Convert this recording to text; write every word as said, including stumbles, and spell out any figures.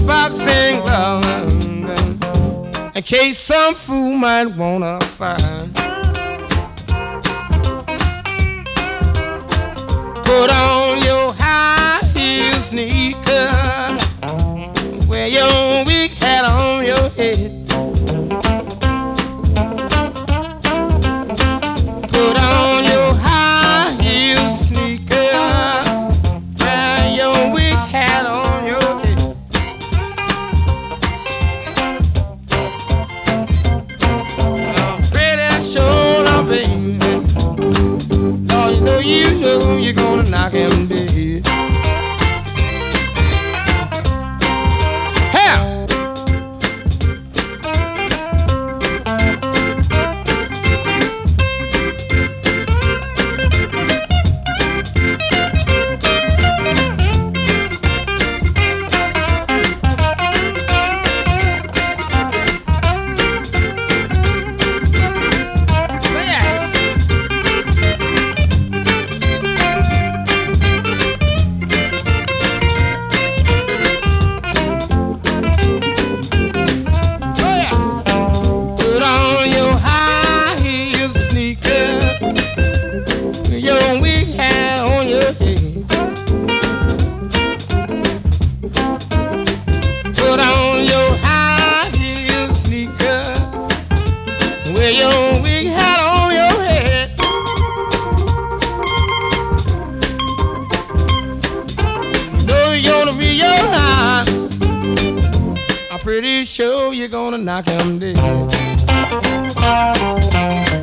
boxing glove in case some fool might wanna find. Put on your high heel sneaker, wear your big hat on your head. Put on your high heel sneaker, wear your big hat on your head. I'm pretty sure, now, baby, oh, you know, you know you're gonna knock him dead. Pretty sure you're gonna knock him dead.